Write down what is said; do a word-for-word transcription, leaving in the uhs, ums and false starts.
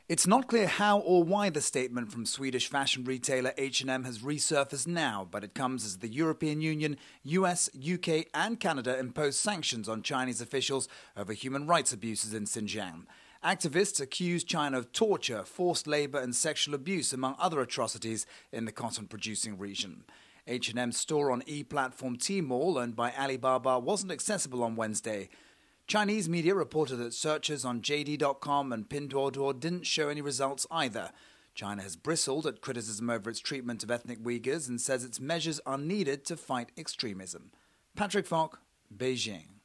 It's not clear how or why the statement from Swedish fashion retailer H and M has resurfaced now, but it comes as the European Union, U S, U K and Canada impose sanctions on Chinese officials over human rights abuses in Xinjiang. Activists accuse China of torture, forced labor and sexual abuse, among other atrocities in the cotton-producing region. H and M's store on e-platform Tmall, owned by Alibaba, wasn't accessible on Wednesday. Chinese media reported that searches on J D dot com and Pinduoduo didn't show any results either. China has bristled at criticism over its treatment of ethnic Uyghurs and says its measures are needed to fight extremism. Patrick Falk, Beijing.